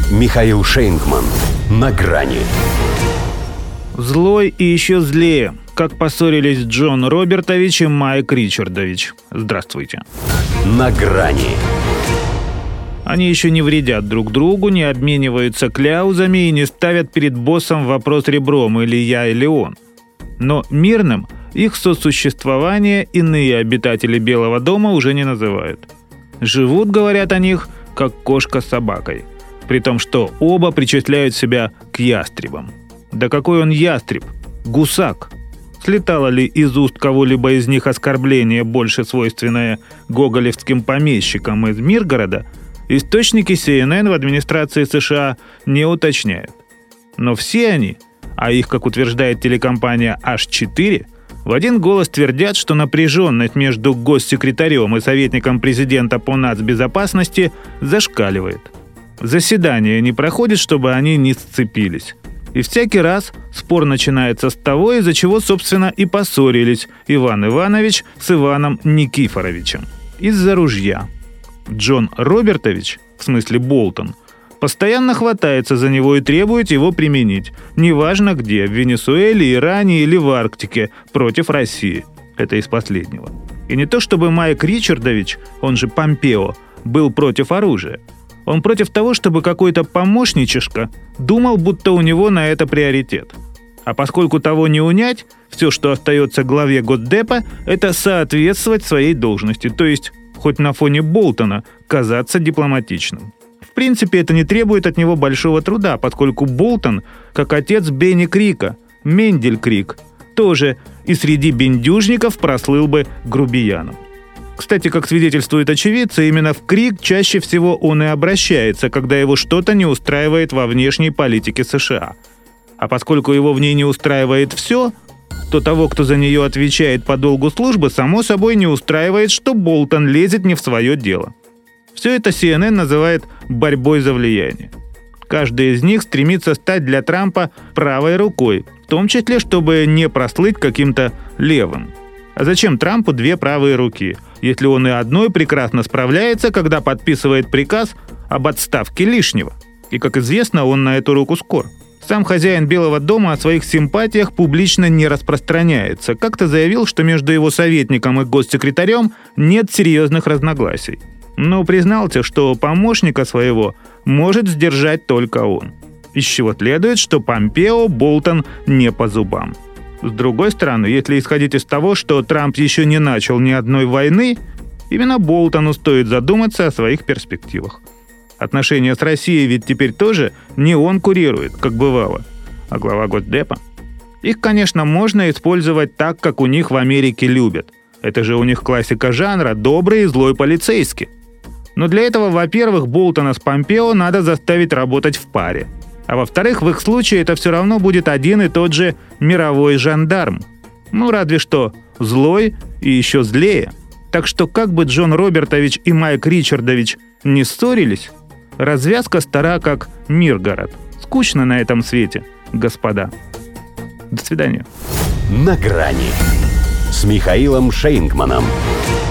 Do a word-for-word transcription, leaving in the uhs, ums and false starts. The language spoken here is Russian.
Михаил Шейнгман. На грани. Злой и еще злее. Как поссорились Джон Робертович и Майк Ричардович. Здравствуйте. На грани. Они еще не вредят друг другу, не обмениваются кляузами и не ставят перед боссом вопрос ребром или я, или он. Но мирным их сосуществование иные обитатели Белого дома уже не называют. Живут, говорят о них, как кошка с собакой. При том, что оба причисляют себя к ястребам. Да какой он ястреб? Гусак. Слетало ли из уст кого-либо из них оскорбление, больше свойственное гоголевским помещикам из Миргорода, источники си эн эн в администрации США не уточняют. Но все они, а их, как утверждает телекомпания аш четыре, в один голос твердят, что напряженность между госсекретарем и советником президента по нацбезопасности зашкаливает. Заседание не проходит, чтобы они не сцепились. И всякий раз спор начинается с того, из-за чего, собственно, и поссорились Иван Иванович с Иваном Никифоровичем. Из-за ружья. Джон Робертович, в смысле Болтон, постоянно хватается за него и требует его применить. Неважно где, в Венесуэле, Иране или в Арктике, против России. Это из последнего. И не то чтобы Майк Ричардович, он же Помпео, был против оружия. Он против того, чтобы какой-то помощничишка думал, будто у него на это приоритет. А поскольку того не унять, все, что остается главе Госдепа, это соответствовать своей должности, то есть хоть на фоне Болтона казаться дипломатичным. В принципе, это не требует от него большого труда, поскольку Болтон, как отец Бенни Крика, Мендель Крик, тоже и среди бендюжников прослыл бы грубияном. Кстати, как свидетельствует очевидцы, именно в Крик чаще всего он и обращается, когда его что-то не устраивает во внешней политике США. А поскольку его в ней не устраивает все, то того, кто за нее отвечает по долгу службы, само собой не устраивает, что Болтон лезет не в свое дело. Все это си эн эн называет борьбой за влияние. Каждый из них стремится стать для Трампа правой рукой, в том числе, чтобы не прослыть каким-то левым. А зачем Трампу две правые руки, если он и одной прекрасно справляется, когда подписывает приказ об отставке лишнего? И, как известно, он на эту руку скор. Сам хозяин Белого дома о своих симпатиях публично не распространяется. Как-то заявил, что между его советником и госсекретарем нет серьезных разногласий. Но признался, что помощника своего может сдержать только он. Из чего следует, что Помпео Болтон не по зубам. С другой стороны, если исходить из того, что Трамп еще не начал ни одной войны, именно Болтону стоит задуматься о своих перспективах. Отношения с Россией ведь теперь тоже не он курирует, как бывало, а глава Госдепа. Их, конечно, можно использовать так, как у них в Америке любят. Это же у них классика жанра «добрый и злой полицейский». Но для этого, во-первых, Болтона с Помпео надо заставить работать в паре. А во-вторых, в их случае это все равно будет один и тот же мировой жандарм. Ну, разве что злой и еще злее. Так что как бы Джон Робертович и Майк Ричардович не ссорились, развязка стара как Миргород. Скучно на этом свете, господа. До свидания. На грани с Михаилом Шейнгманом.